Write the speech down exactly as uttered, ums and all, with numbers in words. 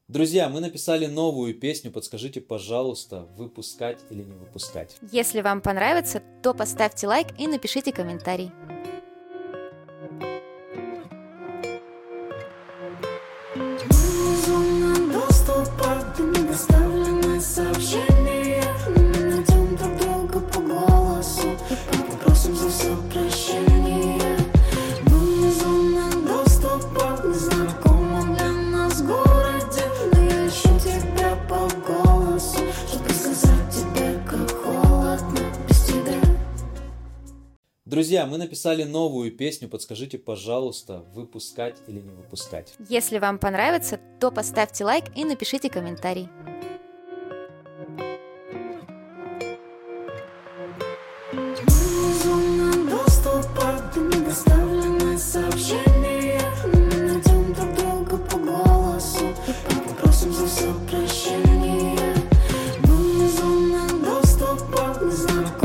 Друзья, мы написали новую песню, подскажите, пожалуйста, выпускать или не выпускать. Если вам понравится, то поставьте лайк и напишите комментарий. Зона доступа, недоставленные сообщения. Найдем друг друга по голосу, попросим за все прощения. Мы зона доступа, незнакомом для нас городе, но я ищу тебя по голосу, чтобы сказать тебе, как холодно без тебя. Друзья, мы написали новую песню, подскажите, пожалуйста, выпускать или не выпускать. Если вам понравится, то поставьте лайк и напишите комментарий. Зона доступа, недоставленные сообщения. Найдем друг друга по голосу, попросим за все прощения. Мы зона доступа, незнакомым